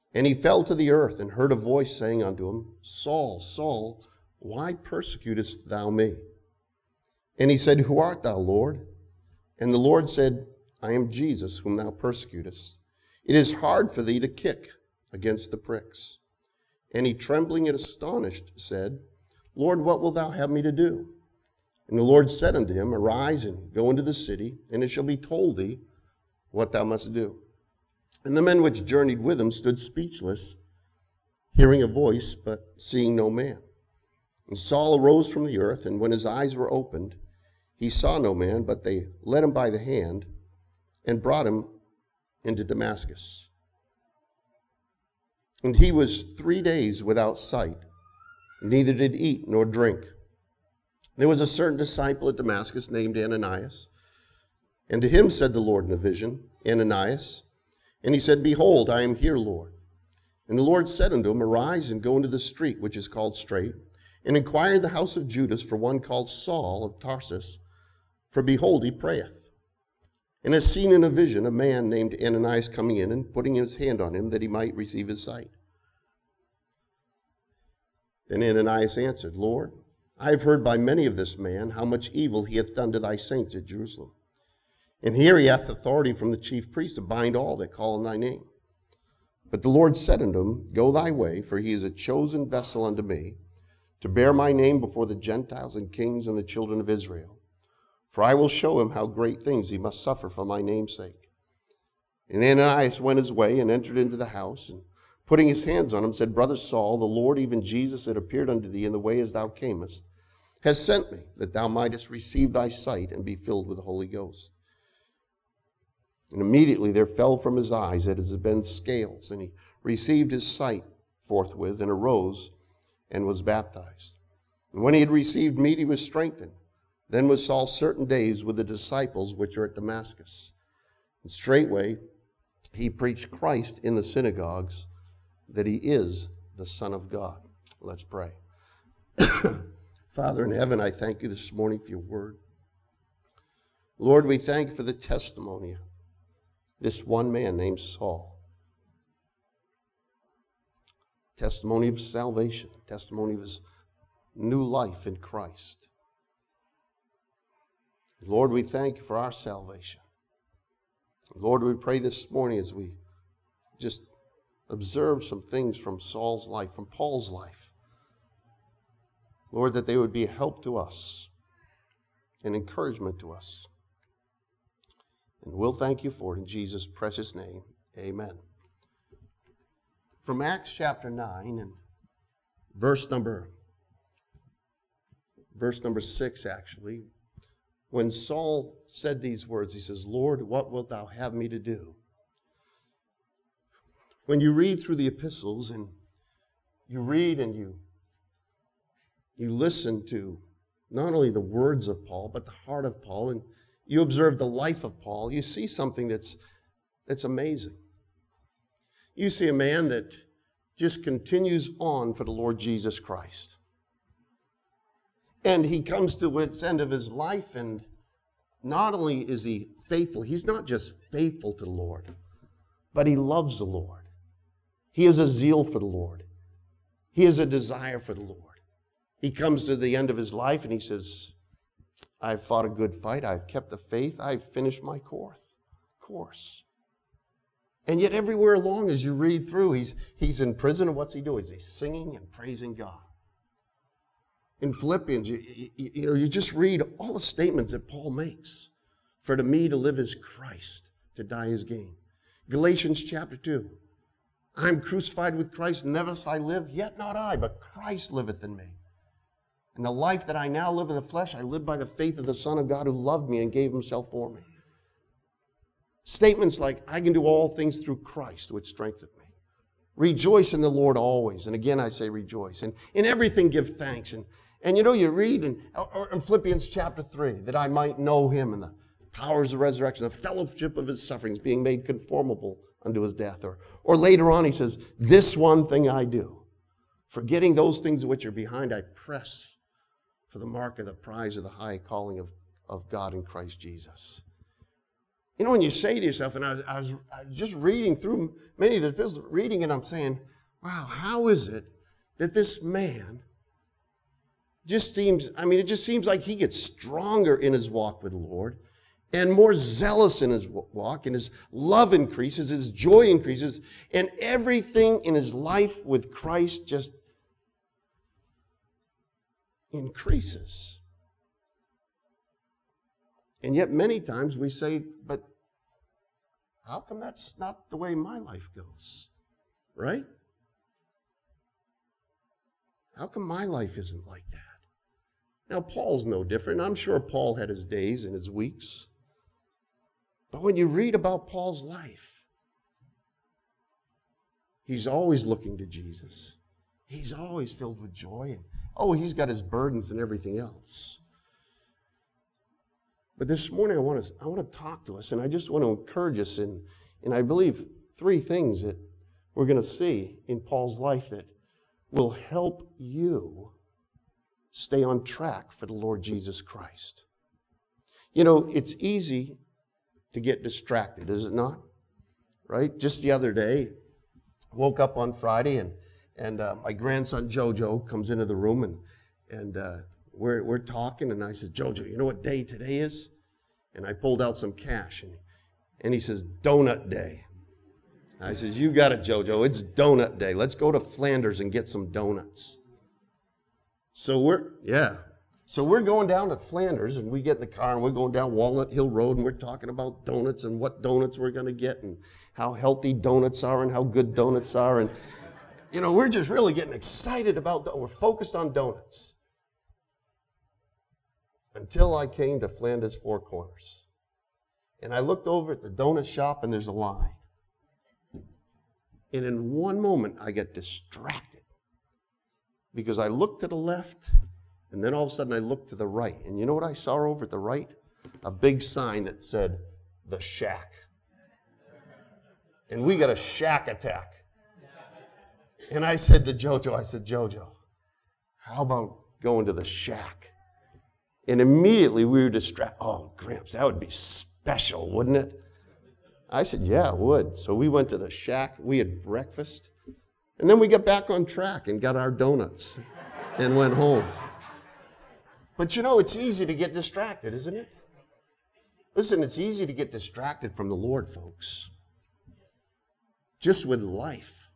And he fell to the earth and heard a voice saying unto him, Saul, Saul, why persecutest thou me? And he said, Who art thou, Lord? And the Lord said, I am Jesus, whom thou persecutest. It is hard for thee to kick against the pricks. And he, trembling and astonished, said, Lord, what wilt thou have me to do? And the Lord said unto him, Arise and go into the city, and it shall be told thee what thou must do. And the men which journeyed with him stood speechless, hearing a voice, but seeing no man. And Saul arose from the earth, and when his eyes were opened, he saw no man, but they led him by the hand and brought him into Damascus. And he was 3 days without sight, neither did eat nor drink. There was a certain disciple at Damascus named Ananias. And to him said the Lord in a vision, Ananias. And he said, Behold, I am here, Lord. And the Lord said unto him, Arise and go into the street which is called Straight, and inquire in the house of Judas for one called Saul of Tarsus, for behold, he prayeth. And has seen in a vision a man named Ananias coming in and putting his hand on him that he might receive his sight. Then Ananias answered, Lord, I have heard by many of this man how much evil he hath done to thy saints at Jerusalem. And here he hath authority from the chief priest to bind all that call on thy name. But the Lord said unto him, Go thy way, for he is a chosen vessel unto me, to bear my name before the Gentiles and kings and the children of Israel. For I will show him how great things he must suffer for my name's sake. And Ananias went his way and entered into the house, and putting his hands on him, said, Brother Saul, the Lord, even Jesus, that appeared unto thee in the way as thou camest, has sent me, that thou mightest receive thy sight and be filled with the Holy Ghost. And immediately there fell from his eyes as it had been scales, and he received his sight forthwith, and arose and was baptized. And when he had received meat, he was strengthened. Then was Saul certain days with the disciples which are at Damascus. And straightway he preached Christ in the synagogues, that he is the Son of God. Let's pray. Father in heaven, I thank you this morning for your word. Lord, we thank you for the testimony of this one man named Saul. Testimony of salvation, testimony of his new life in Christ. Lord, we thank you for our salvation. Lord, we pray this morning as we just observe some things from Saul's life, from Paul's life. Lord, that they would be a help to us, an encouragement to us. And we'll thank you for it in Jesus' precious name. Amen. From Acts chapter 9 and verse number 6, actually, when Saul said these words, he says, Lord, what wilt thou have me to do? When you read through the epistles and you read and you listen to not only the words of Paul, but the heart of Paul, and you observe the life of Paul, you see something that's amazing. You see a man that just continues on for the Lord Jesus Christ. And he comes to the end of his life, and not only is he faithful, he's not just faithful to the Lord, but he loves the Lord. He has a zeal for the Lord. He has a desire for the Lord. He comes to the end of his life and he says, I've fought a good fight. I've kept the faith. I've finished my course. And yet everywhere along as you read through, he's in prison, and what's he doing? He's singing and praising God. In Philippians, you just read all the statements that Paul makes. For to me to live is Christ, to die is gain. Galatians chapter 2. I am crucified with Christ, nevertheless I live, yet not I, but Christ liveth in me. And the life that I now live in the flesh, I live by the faith of the Son of God who loved me and gave himself for me. Statements like, I can do all things through Christ, which strengtheneth me. Rejoice in the Lord always. And again, I say rejoice. And in everything give thanks. And you read in Philippians chapter 3, that I might know him and the powers of resurrection, the fellowship of his sufferings, being made conformable unto his death. Or later on, he says, this one thing I do, forgetting those things which are behind, I press for the mark of the prize of the high calling of God in Christ Jesus. You know, when you say to yourself, and I was just reading through many of the epistles, reading it, I'm saying, wow, how is it that this man just seems, it just seems like he gets stronger in his walk with the Lord and more zealous in his walk, and his love increases, his joy increases, and everything in his life with Christ just increases. And yet many times we say, but how come that's not the way my life goes? Right? How come my life isn't like that? Now, Paul's no different. I'm sure Paul had his days and his weeks. But when you read about Paul's life, he's always looking to Jesus. He's always filled with joy. And, he's got his burdens and everything else. But this morning I want to talk to us, and I just want to encourage us in I believe 3 things that we're going to see in Paul's life that will help you stay on track for the Lord Jesus Christ. You know, it's easy to get distracted, is it not? Right? Just the other day, woke up on Friday, and my grandson Jojo comes into the room, and we're talking, and I said, Jojo, you know what day today is? And I pulled out some cash, and he says, Donut Day. I says, you got it, Jojo. It's Donut Day. Let's go to Flanders and get some donuts. So we're going down to Flanders, and we get in the car, and we're going down Walnut Hill Road, and we're talking about donuts and what donuts we're going to get and how healthy donuts are and how good donuts are. And, you know, we're just really getting excited about we're focused on donuts. Until I came to Flanders Four Corners. And I looked over at the donut shop, and there's a line. And in one moment, I get distracted because I looked to the left, and then all of a sudden I looked to the right. And you know what I saw over at the right? A big sign that said, The Shack. And we got a shack attack. And I said to Jojo, how about going to the Shack? And immediately we were distracted. Oh, Gramps, that would be special, wouldn't it? I said, yeah, it would. So we went to the Shack. We had breakfast. And then we got back on track and got our donuts and went home. But you know, it's easy to get distracted, isn't it? Listen, it's easy to get distracted from the Lord, folks. Just with life.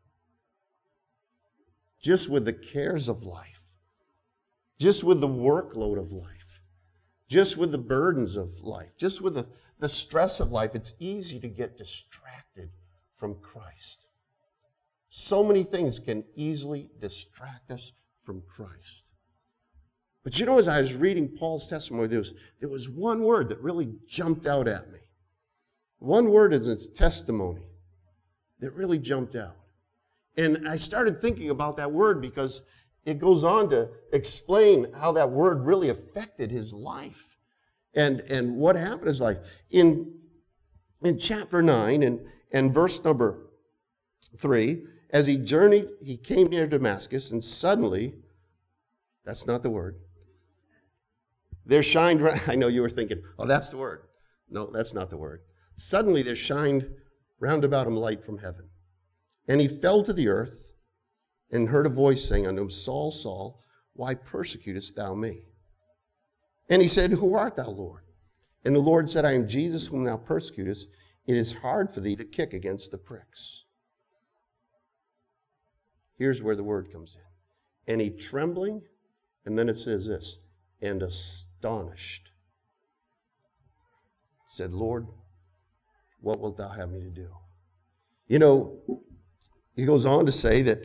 Just with the cares of life. Just with the workload of life. Just with the burdens of life, just with the stress of life, it's easy to get distracted from Christ. So many things can easily distract us from Christ. But you know, as I was reading Paul's testimony, there was one word that really jumped out at me. One word is his testimony that really jumped out. And I started thinking about that word because it goes on to explain how that word really affected his life and what happened in his life. In chapter 9 and verse number 3, as he journeyed, he came near Damascus, and suddenly, that's not the word, there shined, I know you were thinking, oh, that's the word. No, that's not the word. Suddenly there shined round about him light from heaven. And he fell to the earth, and heard a voice saying unto him, Saul, Saul, why persecutest thou me? And he said, Who art thou, Lord? And the Lord said, I am Jesus whom thou persecutest. It is hard for thee to kick against the pricks. Here's where the word comes in. And he trembling, and then it says this, and astonished, said, Lord, what wilt thou have me to do? You know, he goes on to say that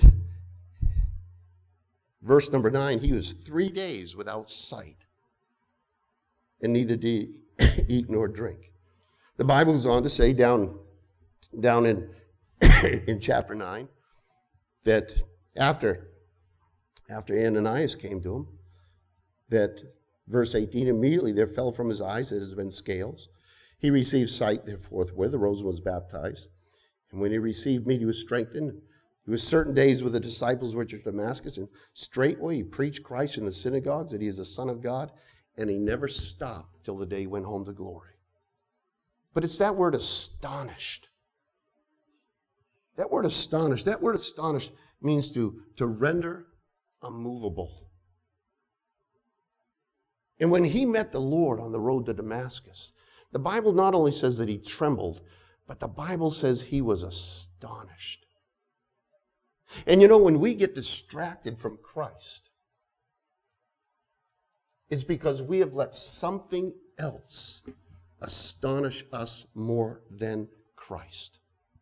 verse number 9, he was 3 days without sight, and neither did he eat nor drink. The Bible goes on to say down in in chapter 9 that after Ananias came to him, that verse 18, immediately there fell from his eyes as had been scales. He received sight there forthwith, arose and was baptized. And when he received meat, he was strengthened. He was certain days with the disciples which are at Damascus, and straightway he preached Christ in the synagogues, that he is the Son of God, and he never stopped till the day he went home to glory. But it's that word astonished. That word astonished means to render immovable. And when he met the Lord on the road to Damascus, the Bible not only says that he trembled, but the Bible says he was astonished. And you know, when we get distracted from Christ, it's because we have let something else astonish us more than Christ.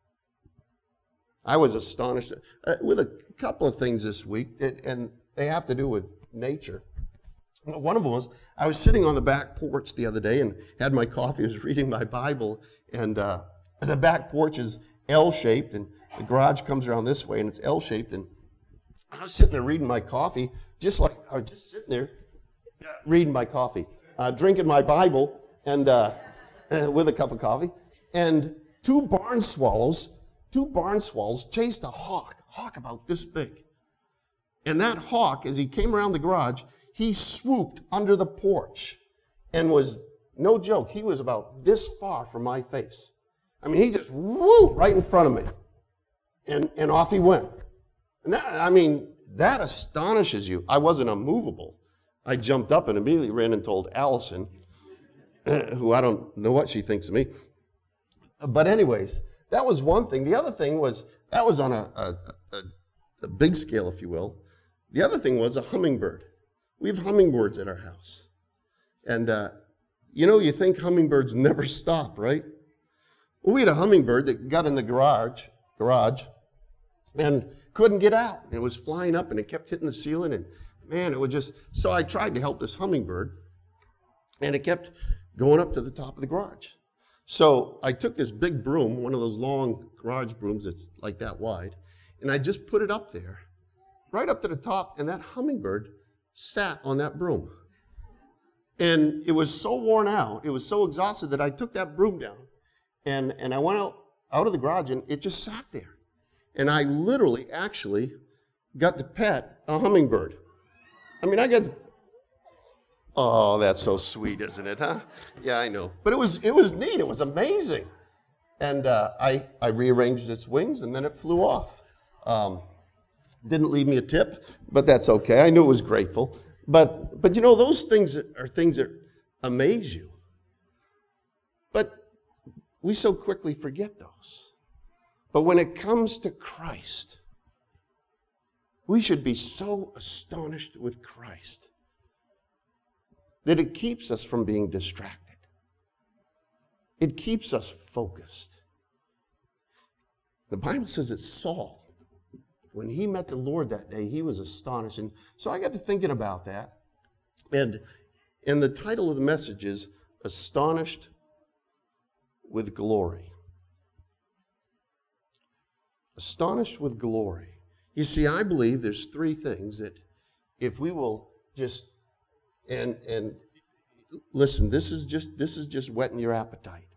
I was astonished with a couple of things this week, and they have to do with nature. One of them was, I was sitting on the back porch the other day and had my coffee, I was reading my Bible, and the back porch is L-shaped, and the garage comes around this way, and it's L-shaped, and I was sitting there reading my coffee, just like I was just sitting there reading my coffee, drinking my Bible, and with a cup of coffee, and two barn swallows chased a hawk about this big. And that hawk, as he came around the garage, he swooped under the porch and was, no joke, he was about this far from my face. I mean, he just, right in front of me. And off he went. And that astonishes you. I wasn't immovable. I jumped up and immediately ran and told Allison, who I don't know what she thinks of me. But anyways, that was one thing. The other thing was, that was on a big scale, if you will. The other thing was a hummingbird. We have hummingbirds at our house. And, you think hummingbirds never stop, right? Well, we had a hummingbird that got in the garage and couldn't get out. It was flying up and it kept hitting the ceiling. And, man, it would just... So I tried to help this hummingbird, and it kept going up to the top of the garage. So I took this big broom, one of those long garage brooms that's like that wide, and I just put it up there, right up to the top, and that hummingbird sat on that broom. And it was so worn out, it was so exhausted that I took that broom down, and I went out of the garage, and it just sat there. And I literally, actually, got to pet a hummingbird. Oh, that's so sweet, isn't it, huh? Yeah, I know. But it was neat. It was amazing. And I rearranged its wings, and then it flew off. Didn't leave me a tip, but that's okay. I knew it was grateful. But those things are things that amaze you. But we so quickly forget those. But when it comes to Christ, we should be so astonished with Christ that it keeps us from being distracted. It keeps us focused. The Bible says that Saul, when he met the Lord that day, he was astonished. And so I got to thinking about that. And the title of the message is Astonished with Glory. Astonished with glory. You see, I believe there's three things that if we will just, and listen, this is just whetting your appetite.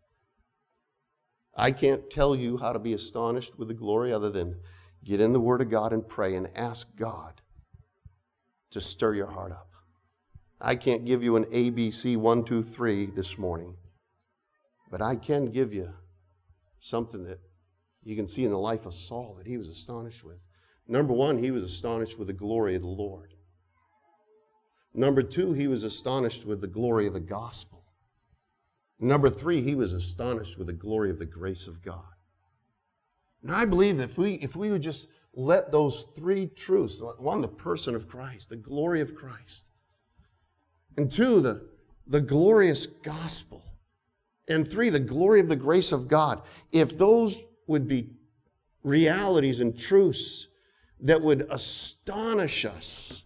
I can't tell you how to be astonished with the glory other than get in the Word of God and pray and ask God to stir your heart up. I can't give you an ABC 1, 2, 3 this morning, but I can give you something that you can see in the life of Saul that he was astonished with. Number one, he was astonished with the glory of the Lord. Number two, he was astonished with the glory of the gospel. Number three, he was astonished with the glory of the grace of God. And I believe that if we would just let those three truths, one, the person of Christ, the glory of Christ, and two, the glorious gospel, and three, the glory of the grace of God, if those would be realities and truths that would astonish us,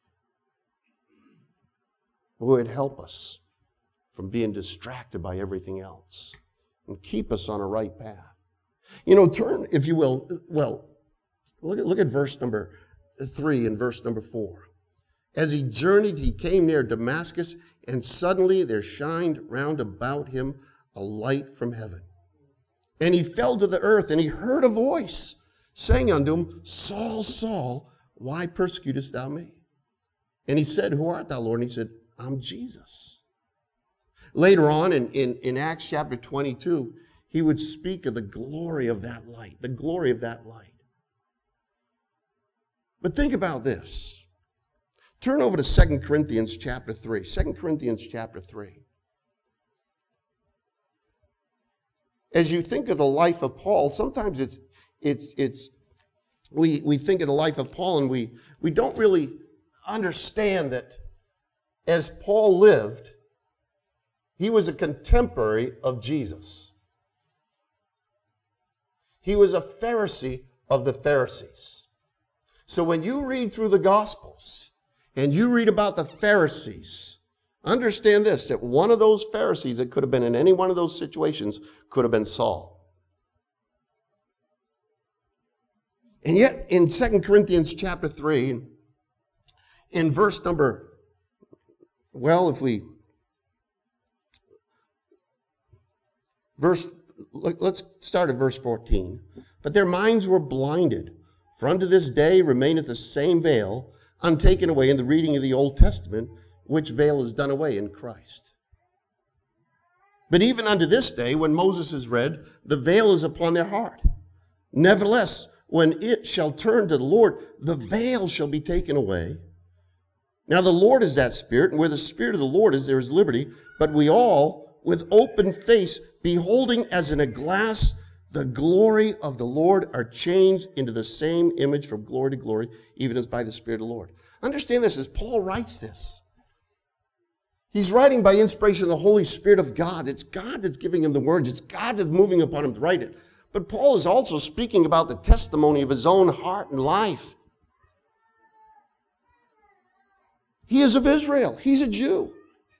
would help us from being distracted by everything else and keep us on a right path. Turn, if you will, look at verse number 3 and verse number 4. As he journeyed, he came near Damascus, and suddenly there shined round about him a light from heaven. And he fell to the earth, and he heard a voice saying unto him, Saul, Saul, why persecutest thou me? And he said, Who art thou, Lord? And he said, I'm Jesus, Later on in Acts chapter 22, he would speak of the glory of that light, the glory of that light. But think about this. Turn over to 2 Corinthians chapter 3. 2 Corinthians chapter 3. As you think of the life of Paul, sometimes we think of the life of Paul and we don't really understand that as Paul lived, he was a contemporary of Jesus. He was a Pharisee of the Pharisees. So when you read through the Gospels and you read about the Pharisees, understand this, that one of those Pharisees that could have been in any one of those situations could have been Saul. And yet in 2 Corinthians chapter 3, in verse number, let's start at verse 14. But their minds were blinded, for unto this day remaineth the same veil, untaken away in the reading of the Old Testament, which veil is done away in Christ. But even unto this day, when Moses is read, the veil is upon their heart. Nevertheless, when it shall turn to the Lord, the veil shall be taken away. Now the Lord is that Spirit, and where the Spirit of the Lord is, there is liberty. But we all, with open face, beholding as in a glass the glory of the Lord, are changed into the same image from glory to glory, even as by the Spirit of the Lord. Understand this as Paul writes this. He's writing by inspiration of the Holy Spirit of God. It's God that's giving him the words. It's God that's moving upon him to write it. But Paul is also speaking about the testimony of his own heart and life. He is of Israel. He's a Jew.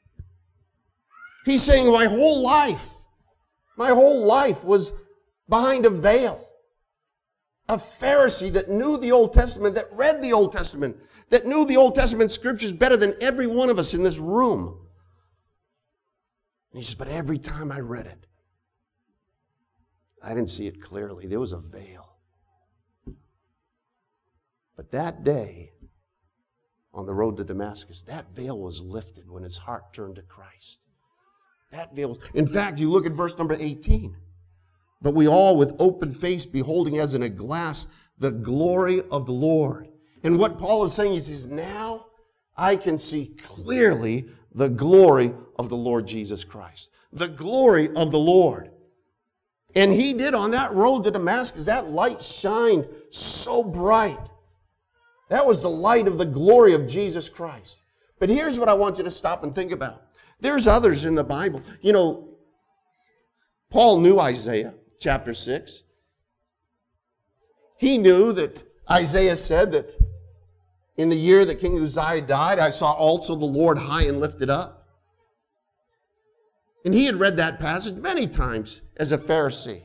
He's saying, my whole life was behind a veil. A Pharisee that knew the Old Testament, that read the Old Testament, that knew the Old Testament scriptures better than every one of us in this room. And he says, but every time I read it, I didn't see it clearly. There was a veil. But that day, on the road to Damascus, that veil was lifted when his heart turned to Christ. That veil. In fact, you look at verse number 18. But we all with open face beholding as in a glass the glory of the Lord. And what Paul is saying is now I can see clearly the glory of the Lord Jesus Christ. The glory of the Lord. And he did on that road to Damascus. That light shined so bright. That was the light of the glory of Jesus Christ. But here's what I want you to stop and think about. There's others in the Bible. You know, Paul knew Isaiah chapter 6. He knew that Isaiah said that in the year that King Uzziah died, I saw also the Lord high and lifted up. And he had read that passage many times as a Pharisee.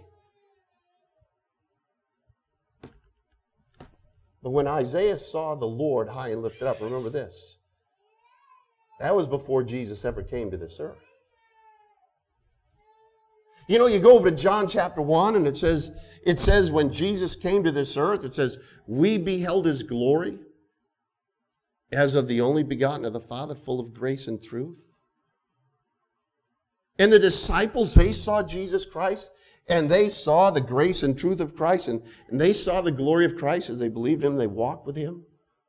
But when Isaiah saw the Lord high and lifted up, remember this, that was before Jesus ever came to this earth. You know, you go over to John chapter 1 and it says when Jesus came to this earth, it says, we beheld his glory as of the only begotten of the Father, full of grace and truth. And the disciples, they saw Jesus Christ, and they saw the grace and truth of Christ, and they saw the glory of Christ as they believed him, they walked with him.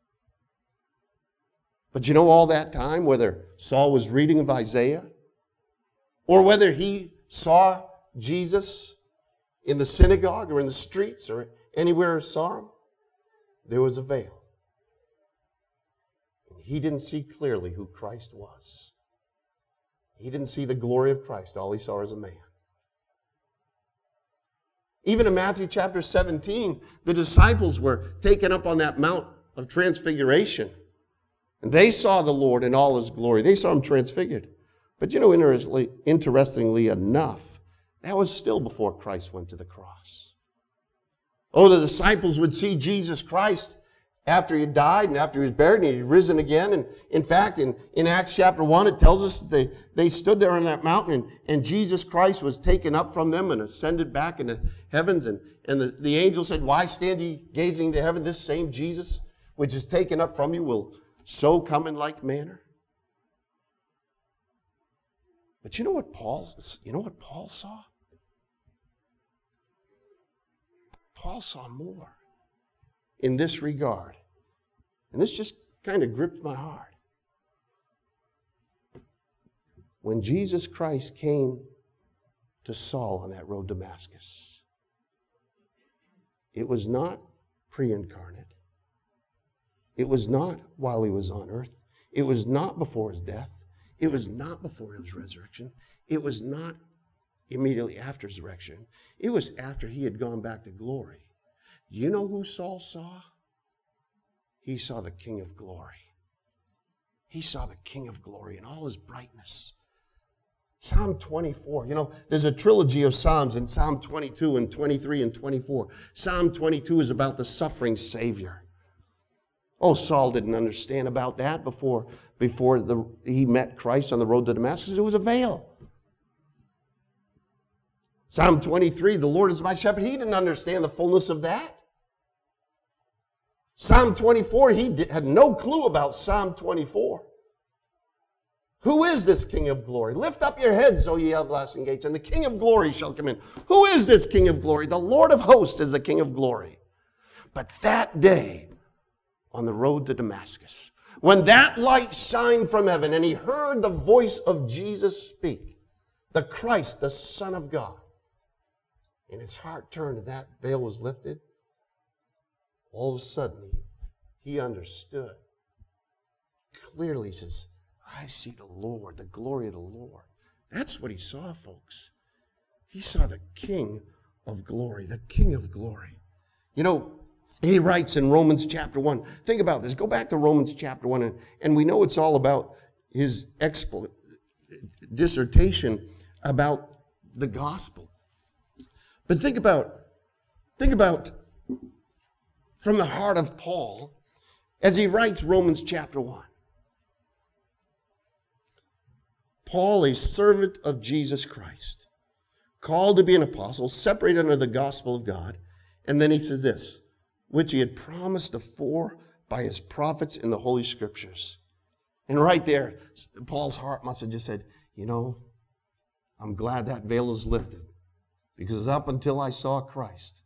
But you know, all that time, whether Saul was reading of Isaiah, or whether he saw Jesus in the synagogue or in the streets or anywhere he saw him, there was a veil. He didn't see clearly who Christ was. He didn't see the glory of Christ. All he saw was a man. Even in Matthew chapter 17, the disciples were taken up on that Mount of Transfiguration. And they saw the Lord in all his glory. They saw him transfigured. But you know, interestingly enough, that was still before Christ went to the cross. Oh, the disciples would see Jesus Christ after he died and after he was buried and he had risen again. And in fact, in Acts chapter 1, it tells us that they stood there on that mountain and Jesus Christ was taken up from them and ascended back into heavens. And the angel said, why stand ye gazing to heaven? This same Jesus, which is taken up from you, will so come in like manner. But you know what Paul saw? Paul saw more in this regard. And this just kind of gripped my heart. When Jesus Christ came to Saul on that road to Damascus, it was not pre-incarnate. It was not while he was on earth. It was not before his death. It was not before his resurrection. It was not immediately after his resurrection. It was after he had gone back to glory. Do you know who Saul saw? He saw the King of Glory. He saw the King of Glory in all his brightness. Psalm 24, there's a trilogy of Psalms in Psalm 22 and 23 and 24. Psalm 22 is about the suffering Savior. Oh, Saul didn't understand about that before he met Christ on the road to Damascus. It was a veil. Psalm 23, the Lord is my shepherd. He didn't understand the fullness of that. Psalm 24, he had no clue about Psalm 24. Who is this King of Glory? Lift up your heads, O ye everlasting gates, and the King of Glory shall come in. Who is this King of Glory? The Lord of hosts is the King of Glory. But that day, on the road to Damascus, when that light shined from heaven and he heard the voice of Jesus speak, the Christ, the Son of God, and his heart turned and that veil was lifted, all of a sudden he understood. Clearly he says, I see the Lord, the glory of the Lord. That's what he saw, folks. He saw the King of Glory, the King of Glory. He writes in Romans chapter 1, think about this, go back to Romans chapter 1, and we know it's all about his dissertation about the gospel. But think about from the heart of Paul as he writes Romans chapter 1. Paul, a servant of Jesus Christ, called to be an apostle, separated under the gospel of God, and then he says this, which he had promised afore by his prophets in the Holy Scriptures. And right there, Paul's heart must have just said, I'm glad that veil is lifted. Because up until I saw Christ,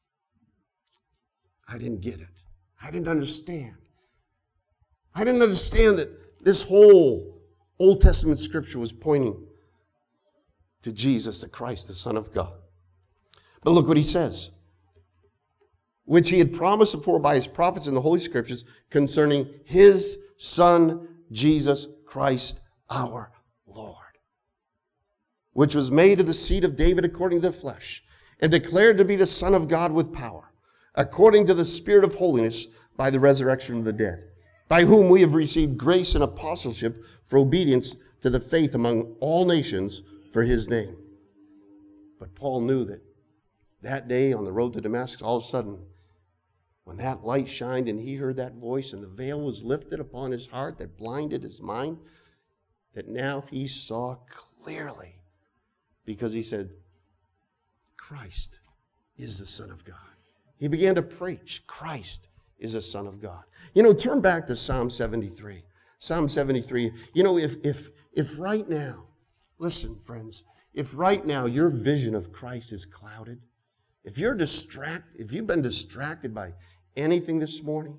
I didn't get it. I didn't understand. I didn't understand that this whole Old Testament scripture was pointing to Jesus, the Christ, the Son of God. But look what he says. Which he had promised before by his prophets in the Holy Scriptures concerning his Son, Jesus Christ, our Lord, which was made of the seed of David according to the flesh, and declared to be the Son of God with power, according to the Spirit of holiness by the resurrection of the dead, by whom we have received grace and apostleship for obedience to the faith among all nations for his name. But Paul knew that day on the road to Damascus, all of a sudden, when that light shined and he heard that voice and the veil was lifted upon his heart that blinded his mind, that now he saw clearly because he said, Christ is the Son of God. He began to preach, Christ is the Son of God. Turn back to Psalm 73. Psalm 73, if right now, listen friends, if right now your vision of Christ is clouded, if you've been distracted by anything this morning,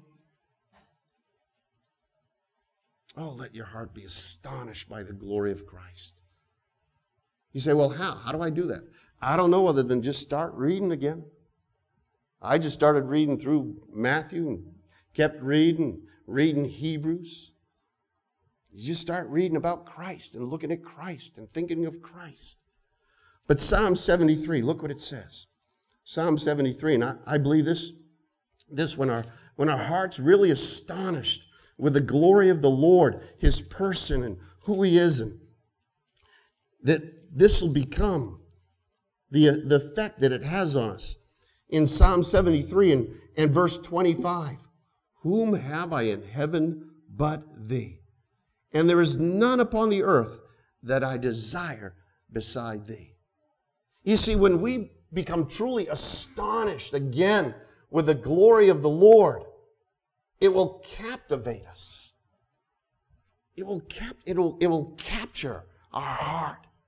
let your heart be astonished by the glory of Christ. You say, well, how? How do I do that? I don't know other than just start reading again. I just started reading through Matthew and kept reading Hebrews. You just start reading about Christ and looking at Christ and thinking of Christ. But Psalm 73, look what it says. Psalm 73, and I believe this when our heart's really astonished with the glory of the Lord, his person and who he is, and that this will become the effect that it has on us. In Psalm 73 and verse 25, whom have I in heaven but thee? And there is none upon the earth that I desire beside thee. You see, when we become truly astonished again with the glory of the Lord, it will captivate us. It will capture our heart.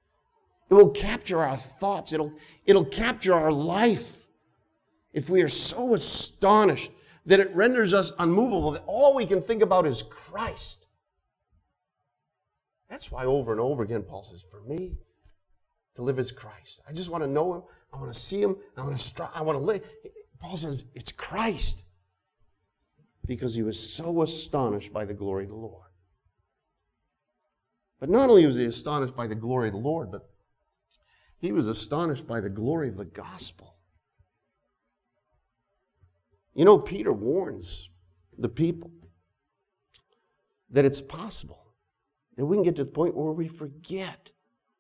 It will capture our thoughts. It'll capture our life. If we are so astonished that it renders us unmovable, that all we can think about is Christ. That's why over and over again Paul says, for me, to live is Christ. I just want to know him. I want to see him. I want to live. Paul says, it's Christ. Because he was so astonished by the glory of the Lord. But not only was he astonished by the glory of the Lord, but he was astonished by the glory of the gospel. You know, Peter warns the people that it's possible that we can get to the point where we forget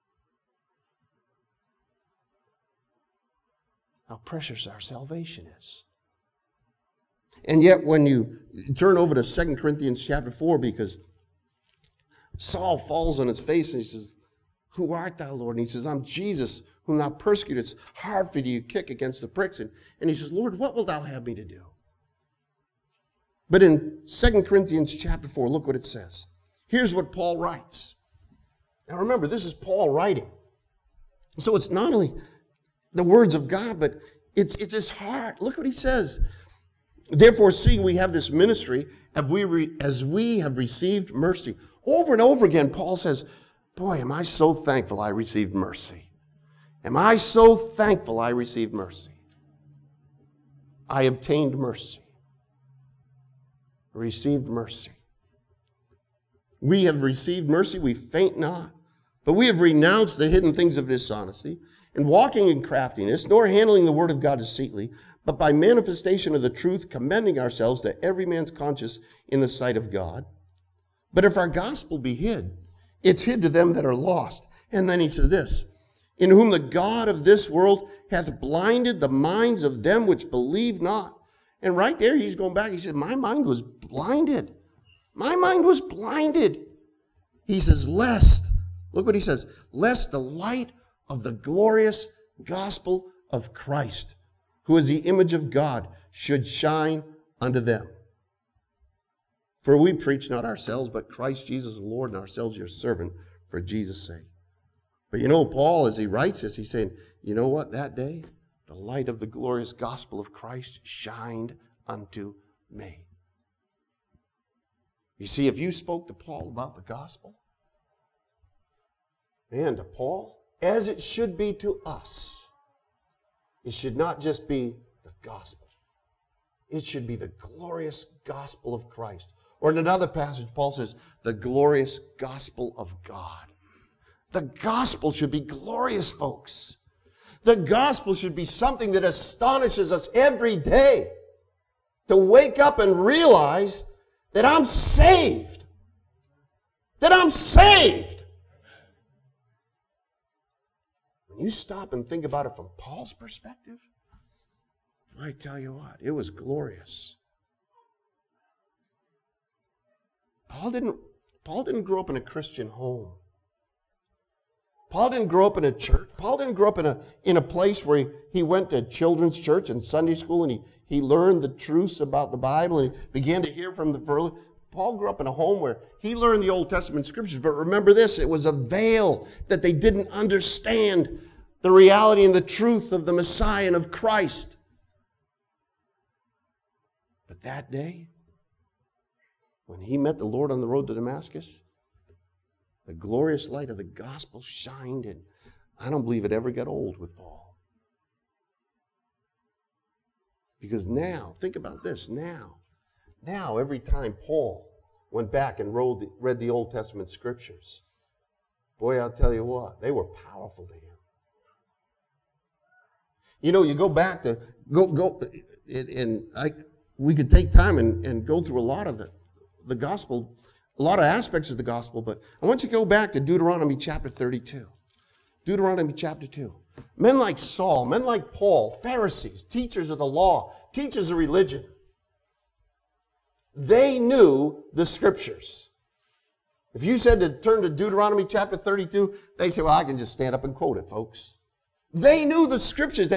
how precious our salvation is. And yet when you turn over to 2 Corinthians chapter 4, because Saul falls on his face and he says, who art thou, Lord? And he says, I'm Jesus, whom thou persecutest. It's hard for you to kick against the pricks. And he says, Lord, what wilt thou have me to do? But in 2 Corinthians chapter 4, look what it says. Here's what Paul writes. Now remember, this is Paul writing. So it's not only the words of God, but it's his heart. Look what he says. Therefore, seeing we have this ministry, as we have received mercy. Over and over again, Paul says, boy, am I so thankful I received mercy. Am I so thankful I received mercy. I obtained mercy. Received mercy. We have received mercy, we faint not. But we have renounced the hidden things of dishonesty, and walking in craftiness, nor handling the word of God deceitly, but by manifestation of the truth, commending ourselves to every man's conscience in the sight of God. But if our gospel be hid, it's hid to them that are lost. And then he says this, in whom the God of this world hath blinded the minds of them which believe not. And right there he's going back, he said, my mind was blinded. My mind was blinded. He says, lest, look what he says, lest the light of the glorious gospel of Christ, who is the image of God, should shine unto them. For we preach not ourselves, but Christ Jesus the Lord, and ourselves your servant, for Jesus' sake. But you know, Paul, as he writes this, he's saying, you know what, that day, the light of the glorious gospel of Christ shined unto me. You see, if you spoke to Paul about the gospel, and to Paul, as it should be to us, it should not just be the gospel. It should be the glorious gospel of Christ. Or in another passage, Paul says, the glorious gospel of God. The gospel should be glorious, folks. The gospel should be something that astonishes us every day. To wake up and realize that I'm saved. That I'm saved. When you stop and think about it from Paul's perspective, I tell you what, it was glorious. Paul didn't grow up in a Christian home. Paul didn't grow up in a church. Paul didn't grow up in a place where he went to children's church and Sunday school and he learned the truths about the Bible and he began to hear from the early. Paul grew up in a home where he learned the Old Testament scriptures, but remember this, it was a veil that they didn't understand the reality and the truth of the Messiah and of Christ. But that day, when he met the Lord on the road to Damascus, the glorious light of the gospel shined, and I don't believe it ever got old with Paul. Because now, think about this, now every time Paul went back and read the Old Testament scriptures, boy, I'll tell you what, they were powerful to him. You know, you go back to, we could take time and go through a lot of the gospel, a lot of aspects of the gospel, but I want you to go back to Deuteronomy chapter 32. Deuteronomy chapter 2. Men like Saul, men like Paul, Pharisees, teachers of the law, teachers of religion, they knew the scriptures. If you said to turn to Deuteronomy chapter 32, they say, well, I can just stand up and quote it, folks. They knew the scriptures.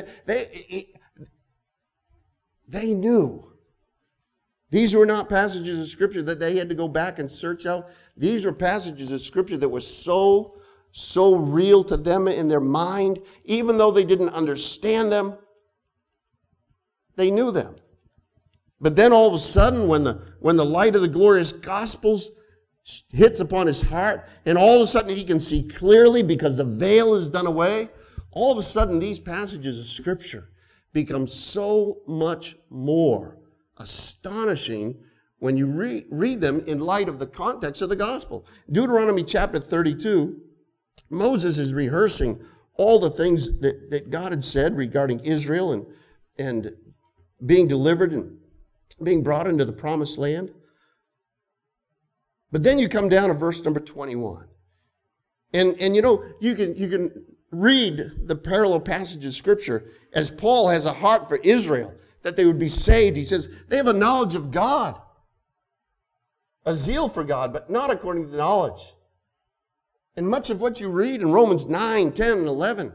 They knew. These were not passages of scripture that they had to go back and search out. These were passages of scripture that were so so real to them in their mind, even though they didn't understand them, they knew them. But then all of a sudden, when the light of the glorious gospels hits upon his heart, and all of a sudden he can see clearly because the veil is done away, all of a sudden these passages of Scripture become so much more astonishing when you read them in light of the context of the gospel. Deuteronomy chapter 32, Moses is rehearsing all the things that God had said regarding Israel and being delivered and being brought into the promised land. But then you come down to verse number 21. And you know, you can read the parallel passages of Scripture as Paul has a heart for Israel, that they would be saved. He says they have a knowledge of God, a zeal for God, but not according to knowledge. And much of what you read in Romans 9, 10, and 11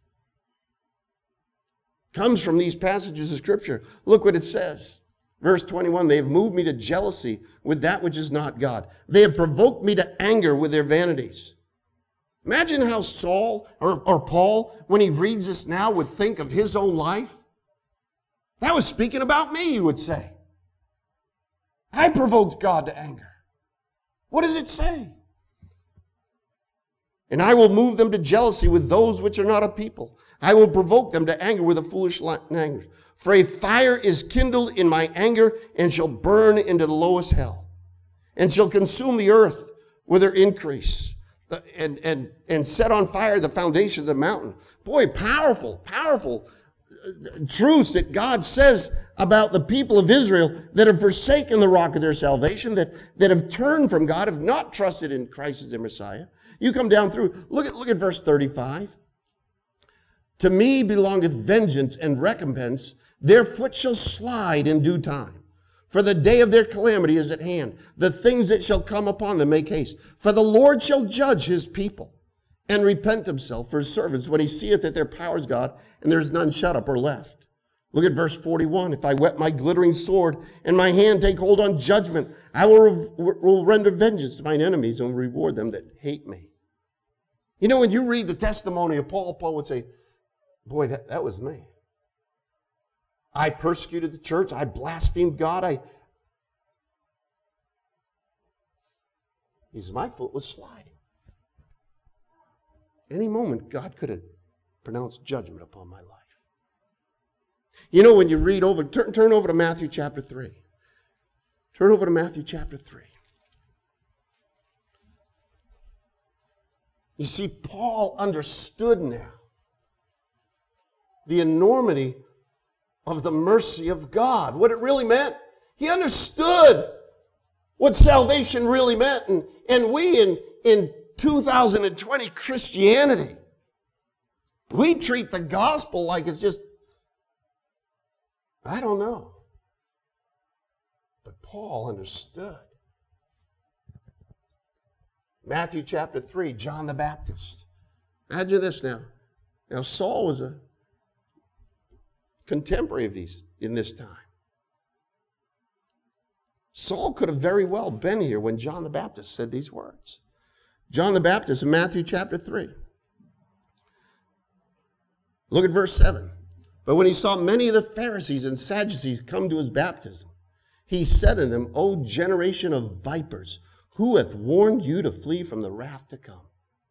comes from these passages of Scripture. Look what it says. Verse 21, they have moved me to jealousy with that which is not God. They have provoked me to anger with their vanities. Imagine how Saul or Paul, when he reads this now, would think of his own life. That was speaking about me, he would say. I provoked God to anger. What does it say? And I will move them to jealousy with those which are not a people. I will provoke them to anger with a foolish language. For a fire is kindled in my anger and shall burn into the lowest hell, and shall consume the earth with her increase, and set on fire the foundation of the mountain. Boy, powerful truths that God says about the people of Israel that have forsaken the rock of their salvation, that have turned from God, have not trusted in Christ as their Messiah. You come down through, look at verse 35. To me belongeth vengeance and recompense. Their foot shall slide in due time. For the day of their calamity is at hand. The things that shall come upon them make haste. For the Lord shall judge his people and repent himself for his servants when he seeth that their power is God and there is none shut up or left. Look at verse 41. If I whet my glittering sword and my hand take hold on judgment, I will render vengeance to mine enemies and reward them that hate me. You know, when you read the testimony of Paul would say, boy, that was me. I persecuted the church. I blasphemed God. My foot was sliding. Any moment, God could have pronounced judgment upon my life. You know, when you read over, turn over to Matthew chapter 3. Turn over to Matthew chapter 3. You see, Paul understood now the enormity of the mercy of God, what it really meant. He understood what salvation really meant. And we in 2020 Christianity, we treat the gospel like it's just, I don't know. But Paul understood. Matthew chapter 3, John the Baptist. Imagine this now. Now Saul was a contemporary of these in this time. Saul could have very well been here when John the Baptist said these words. John the Baptist in Matthew chapter 3. Look at verse 7. But when he saw many of the Pharisees and Sadducees come to his baptism, he said to them, O generation of vipers, who hath warned you to flee from the wrath to come?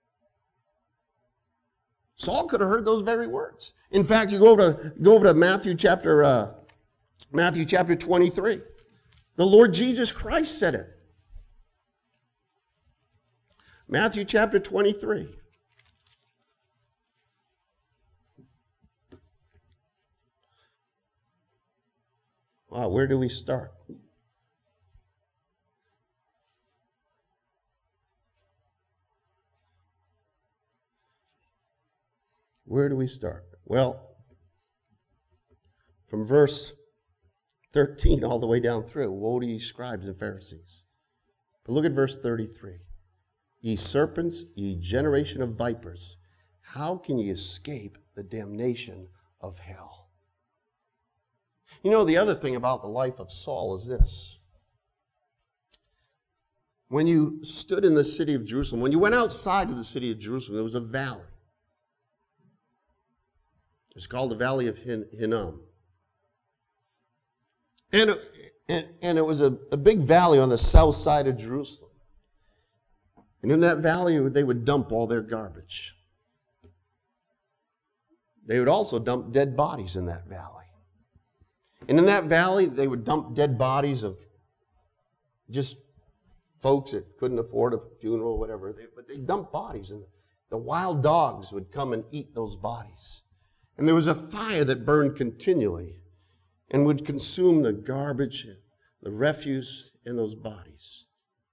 Saul could have heard those very words. In fact, you go over to Matthew chapter 23. The Lord Jesus Christ said it. Matthew chapter 23. Wow, where do we start? Where do we start? Well, from verse 13 all the way down through, woe to ye scribes and Pharisees. But look at verse 33. Ye serpents, ye generation of vipers, how can ye escape the damnation of hell? You know, the other thing about the life of Saul is this. when you stood in the city of Jerusalem, when you went outside of the city of Jerusalem, there was a valley. It's called the Valley of Hinnom. And it was a big valley on the south side of Jerusalem. And in that valley, they would dump all their garbage. They would also dump dead bodies in that valley. And in that valley, they would dump dead bodies of just folks that couldn't afford a funeral or whatever. But they dumped bodies, and the wild dogs would come and eat those bodies. And there was a fire that burned continually and would consume the garbage, the refuse in those bodies.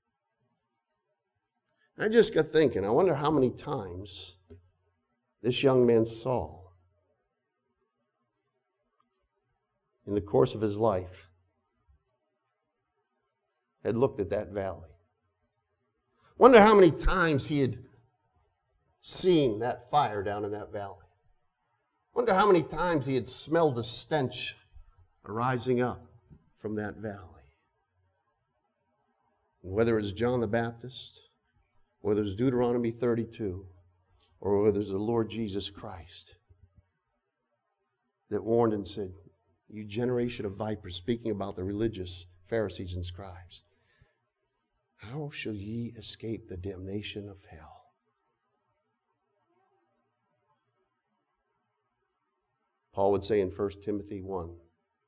I just got thinking, I wonder how many times this young man Saul, in the course of his life, had looked at that valley. Wonder how many times he had seen that fire down in that valley. Wonder how many times he had smelled the stench arising up from that valley. And whether it's John the Baptist, whether it's Deuteronomy 32, or whether it's the Lord Jesus Christ that warned and said, "You generation of vipers," speaking about the religious Pharisees and scribes, "how shall ye escape the damnation of hell?" Paul would say in 1 Timothy 1,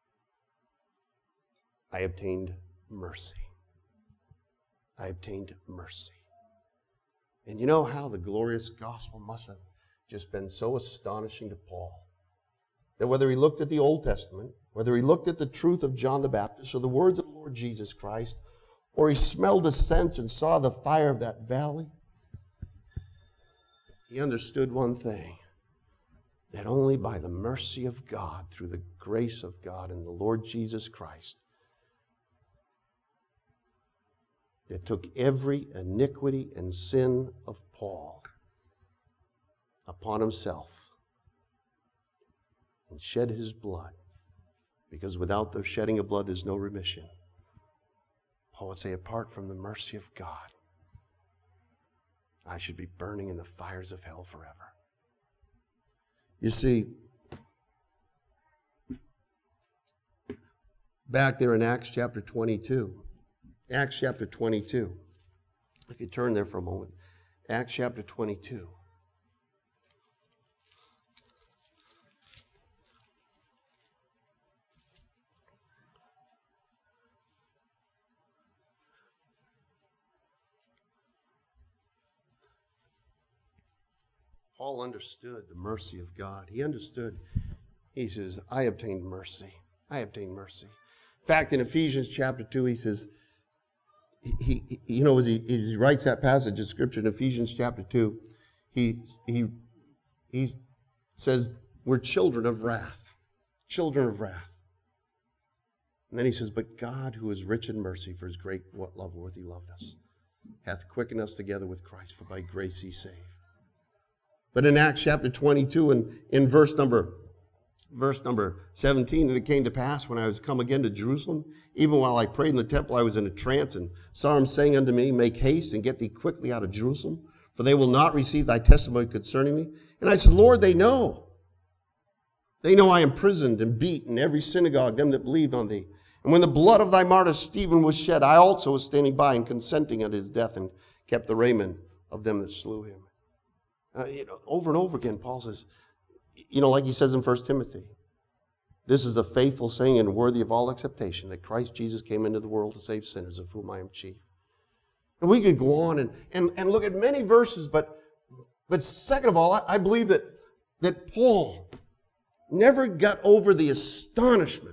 I obtained mercy. I obtained mercy. And you know how the glorious gospel must have just been so astonishing to Paul, that whether he looked at the Old Testament, whether he looked at the truth of John the Baptist or the words of the Lord Jesus Christ, or he smelled the stench and saw the fire of that valley, he understood one thing, that only by the mercy of God, through the grace of God and the Lord Jesus Christ, that took every iniquity and sin of Paul upon himself and shed his blood, because without the shedding of blood there's no remission. Paul would say, apart from the mercy of God, I should be burning in the fires of hell forever. You see, back there in Acts chapter 22, Acts chapter 22, if you turn there for a moment, Acts chapter 22. Paul understood the mercy of God. He understood. He says, I obtained mercy. I obtained mercy. In fact, in Ephesians chapter 2, he says, as he writes that passage of Scripture in Ephesians chapter 2, he says, we're children of wrath. Children of wrath. And then he says, but God, who is rich in mercy for his great love wherewith he loved us, hath quickened us together with Christ, for by grace he saved. But in Acts chapter 22 and in verse number 17, and it came to pass when I was come again to Jerusalem, even while I prayed in the temple, I was in a trance, and saw him saying unto me, make haste and get thee quickly out of Jerusalem, for they will not receive thy testimony concerning me. And I said, Lord, they know. They know I am imprisoned and beat in every synagogue, them that believed on thee. And when the blood of thy martyr Stephen was shed, I also was standing by and consenting unto his death, and kept the raiment of them that slew him. Over and over again, Paul says, like he says in 1 Timothy, this is a faithful saying and worthy of all acceptation, that Christ Jesus came into the world to save sinners, of whom I am chief. And we could go on and look at many verses, but second of all, I believe that Paul never got over the astonishment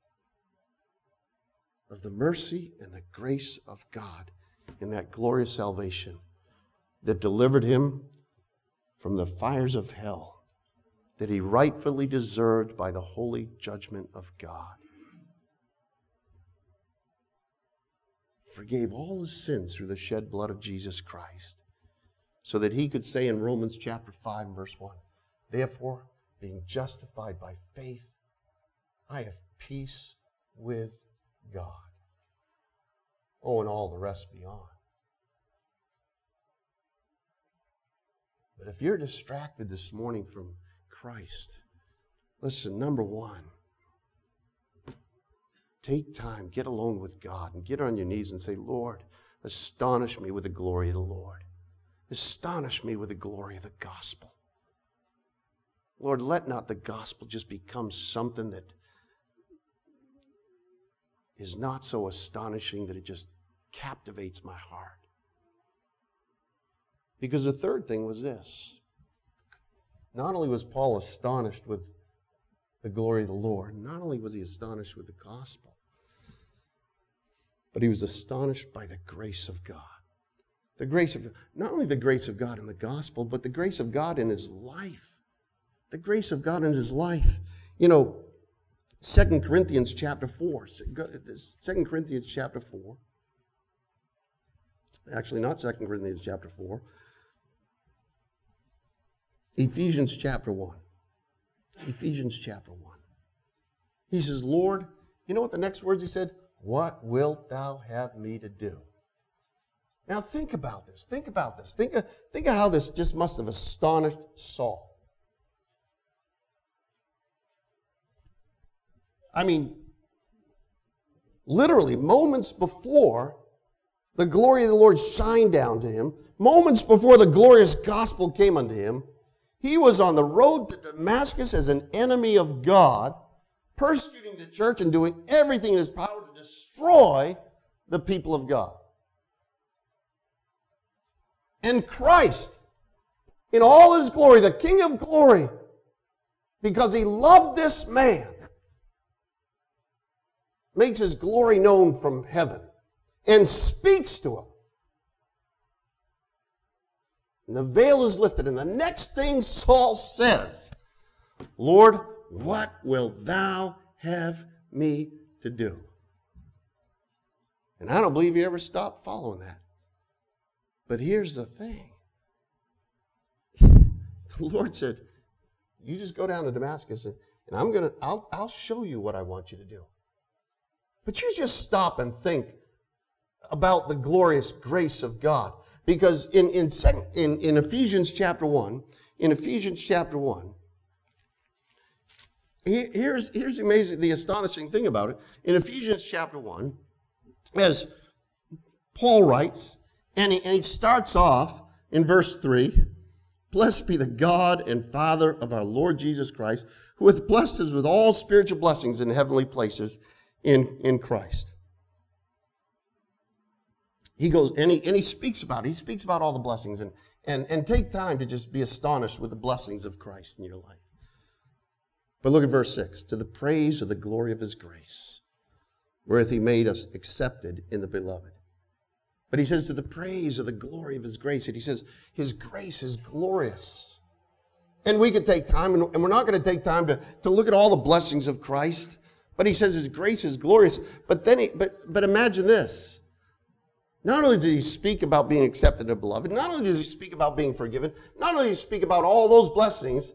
of the mercy and the grace of God in that glorious salvation that delivered him from the fires of hell that he rightfully deserved by the holy judgment of God. Forgave all his sins through the shed blood of Jesus Christ, so that he could say in Romans chapter 5 and verse 1, therefore, being justified by faith, I have peace with God. Oh, and all the rest beyond. But if you're distracted this morning from Christ, listen, number one, take time, get alone with God, and get on your knees and say, Lord, astonish me with the glory of the Lord. Astonish me with the glory of the gospel. Lord, let not the gospel just become something that is not so astonishing that it just captivates my heart. Because the third thing was this. Not only was Paul astonished with the glory of the Lord, not only was he astonished with the gospel, but he was astonished by the grace of God. The grace of, not only the grace of God in the gospel, but the grace of God in his life. The grace of God in his life. You know, 2 Corinthians chapter 4. 2 Corinthians chapter 4. Actually, not 2 Corinthians chapter 4. Ephesians chapter 1. Ephesians chapter 1. He says, Lord, you know what the next words he said? What wilt thou have me to do? Now think about this. Think about this. Think of how this just must have astonished Saul. I mean, literally, moments before the glory of the Lord shined down to him, moments before the glorious gospel came unto him, he was on the road to Damascus as an enemy of God, persecuting the church and doing everything in his power to destroy the people of God. And Christ, in all his glory, the King of glory, because he loved this man, makes his glory known from heaven and speaks to him. And the veil is lifted, and the next thing Saul says, Lord, what wilt thou have me to do? And I don't believe he ever stopped following that. But here's the thing. The Lord said, you just go down to Damascus and I'll show you what I want you to do. But you just stop and think about the glorious grace of God. Because in Ephesians chapter 1, here's the astonishing thing about it. In Ephesians chapter 1, as Paul writes, and he starts off in verse 3, Blessed be the God and Father of our Lord Jesus Christ, who hath blessed us with all spiritual blessings in heavenly places in Christ. He goes, and he speaks about it. He speaks about all the blessings, and take time to just be astonished with the blessings of Christ in your life. But look at verse 6. To the praise of the glory of his grace, wherewith he made us accepted in the beloved. But he says to the praise of the glory of his grace, and he says his grace is glorious. And we could take time, and we're not going to take time to look at all the blessings of Christ, but he says his grace is glorious. But then but imagine this. Not only does he speak about being accepted and beloved, not only does he speak about being forgiven, not only does he speak about all those blessings,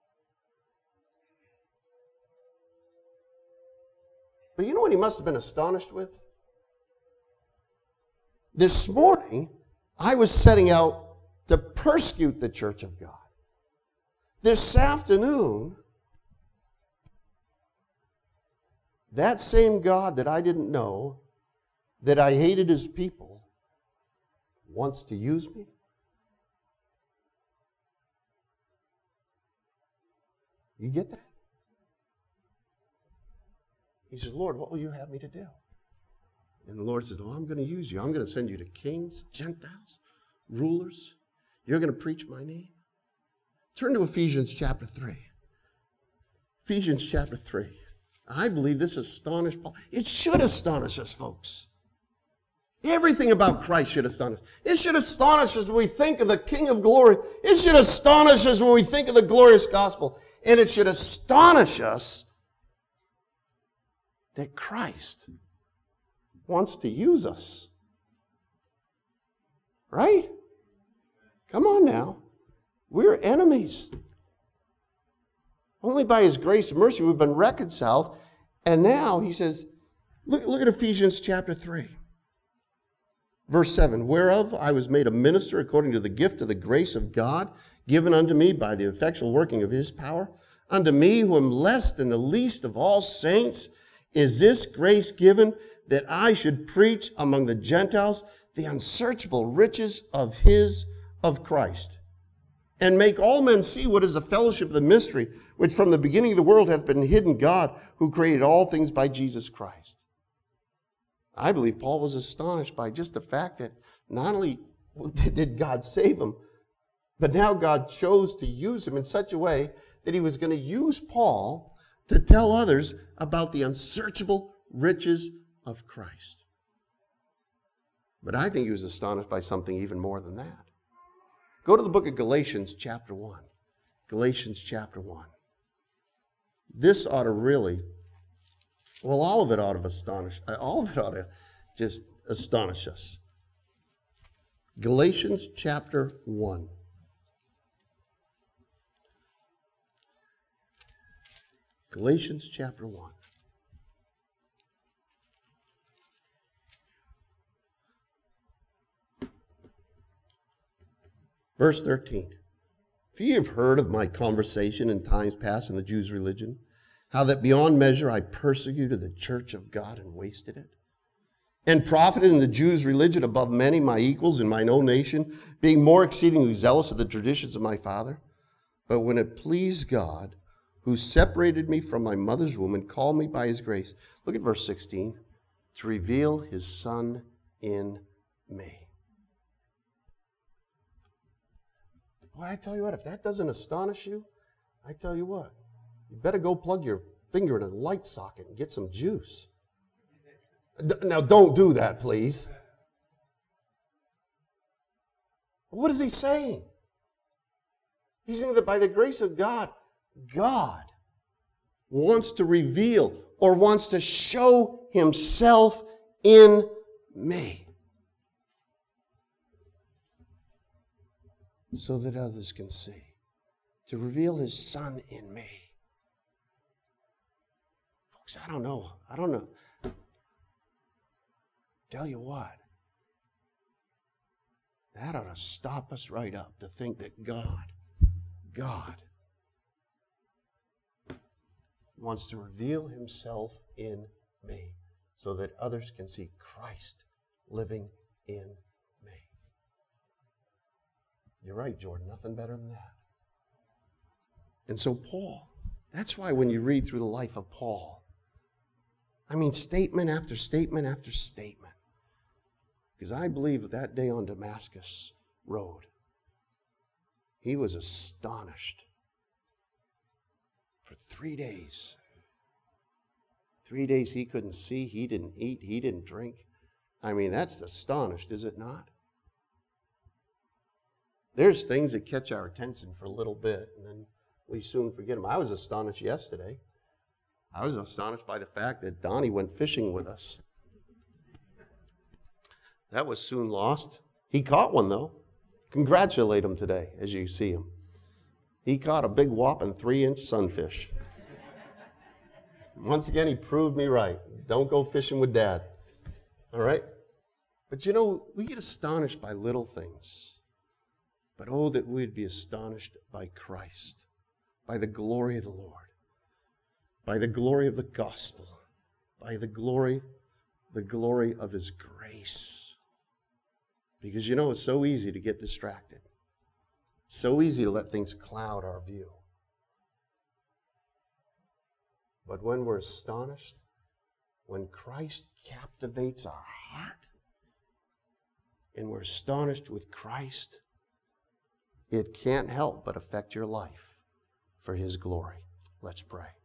but you know what he must have been astonished with? This morning, I was setting out to persecute the church of God. This afternoon, that same God that I didn't know, that I hated his people, wants to use me? You get that? He says, Lord, what will you have me to do? And the Lord says, well, I'm going to use you. I'm going to send you to kings, Gentiles, rulers. You're going to preach my name. Turn to Ephesians chapter 3. Ephesians chapter 3. I believe this astonished Paul. It should astonish us, folks. Everything about Christ should astonish us. It should astonish us when we think of the King of glory. It should astonish us when we think of the glorious gospel. And it should astonish us that Christ wants to use us. Right? Come on now. We're enemies. Only by his grace and mercy we've been reconciled. And now he says, look at Ephesians chapter 3. Verse 7, whereof I was made a minister according to the gift of the grace of God given unto me by the effectual working of his power. Unto me, who am less than the least of all saints, is this grace given, that I should preach among the Gentiles the unsearchable riches of Christ, and make all men see what is the fellowship of the mystery, which from the beginning of the world hath been hidden God, who created all things by Jesus Christ. I believe Paul was astonished by just the fact that not only did God save him, but now God chose to use him in such a way that he was going to use Paul to tell others about the unsearchable riches of Christ. But I think he was astonished by something even more than that. Go to the book of Galatians chapter 1. Galatians chapter 1. This ought to really, well, all of it ought to just astonish us. Galatians chapter 1. Galatians chapter 1. Verse 13. For ye have heard of my conversation in times past in the Jews' religion, how that beyond measure I persecuted the church of God and wasted it, and profited in the Jews' religion above many my equals in mine own nation, being more exceedingly zealous of the traditions of my father. But when it pleased God, who separated me from my mother's womb and called me by his grace, look at verse 16, to reveal his Son in me. Boy, I tell you what, if that doesn't astonish you, I tell you what, you better go plug your finger in a light socket and get some juice. Now, don't do that, please. What is he saying? He's saying that by the grace of God, God wants to reveal or wants to show himself in me, so that others can see, to reveal his Son in me. Folks, I don't know. Tell you what, that ought to stop us right up to think that God wants to reveal himself in me so that others can see Christ living in me. You're right, Jordan, nothing better than that. And so Paul, that's why when you read through the life of Paul, I mean statement after statement after statement, because I believe that day on Damascus Road, he was astonished for 3 days. 3 days he couldn't see, he didn't eat, he didn't drink. I mean, that's astonished, is it not? There's things that catch our attention for a little bit, and then we soon forget them. I was astonished yesterday. I was astonished by the fact that Donnie went fishing with us. That was soon lost. He caught one, though. Congratulate him today as you see him. He caught a big whopping 3-inch sunfish. Once again, he proved me right. Don't go fishing with Dad. All right? But you know, we get astonished by little things. But oh, that we'd be astonished by Christ, by the glory of the Lord, by the glory of the gospel, by the glory of his grace. Because you know, it's so easy to get distracted. So easy to let things cloud our view. But when we're astonished, when Christ captivates our heart, and we're astonished with Christ, it can't help but affect your life for his glory. Let's pray.